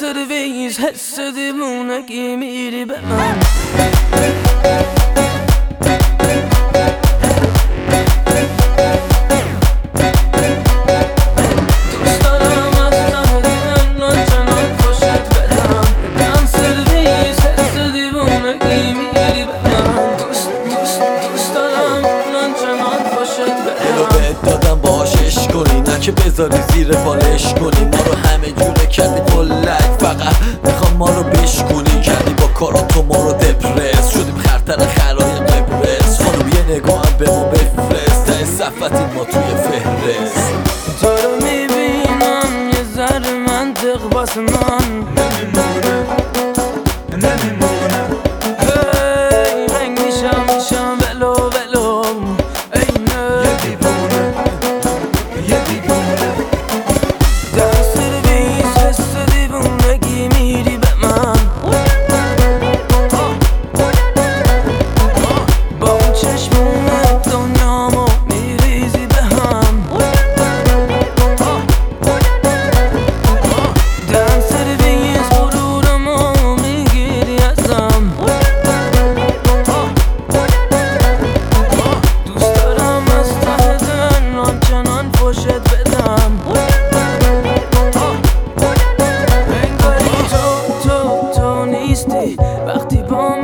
سرویس حس دیوونگی میری به من که بذاری زیر بالش کنی ما رو همه جوره کردی بلک فقط میخوام ما رو بشکنی کردی با کاراتو ما رو دپرس شدیم خرتر خرای قبرس خانم یه نگاه هم به ما بفرست ته صفتیم ما توی فهرست تو رو میبینم یه ذره منطق واسه من نمیمونه هی رنگ میشم ولو ولو اینه یه دیوونه وقتی با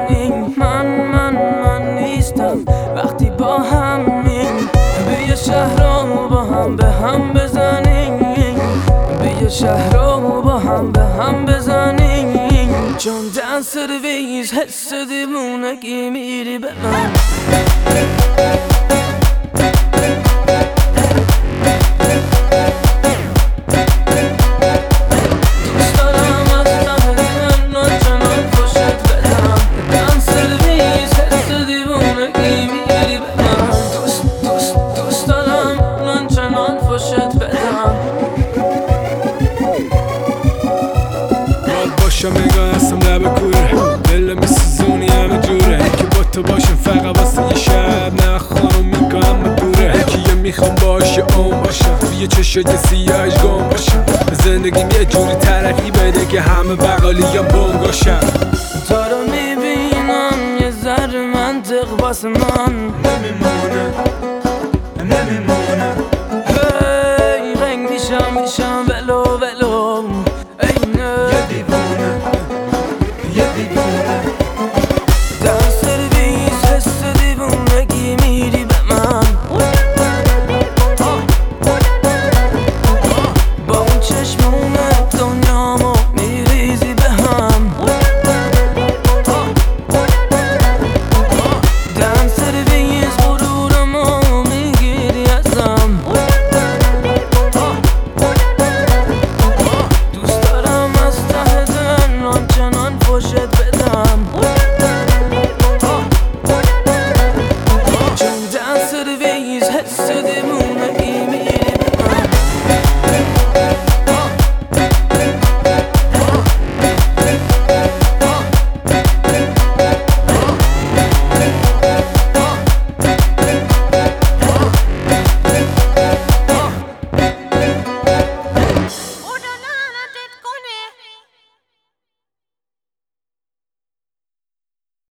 من نیستم وقتی با همین بیا شهر رو با هم به هم بزنیم بیا شهر رو با هم به هم بزنیم چون دن سرویس حس دیوونگی میری به من باشم نگاه هستم لب کوره دل میسوزونی همه جوره که با تو باشم فقط واسه یه شب نه خانم میگم دوره که میخوام باشه اون باشم توی چشای سیاهش گم باشم زندگیم یه جوری ترقی بده که همه بقالیم بونگاشم تو رو میبینم یه ذره منطق واسه من نمیمونه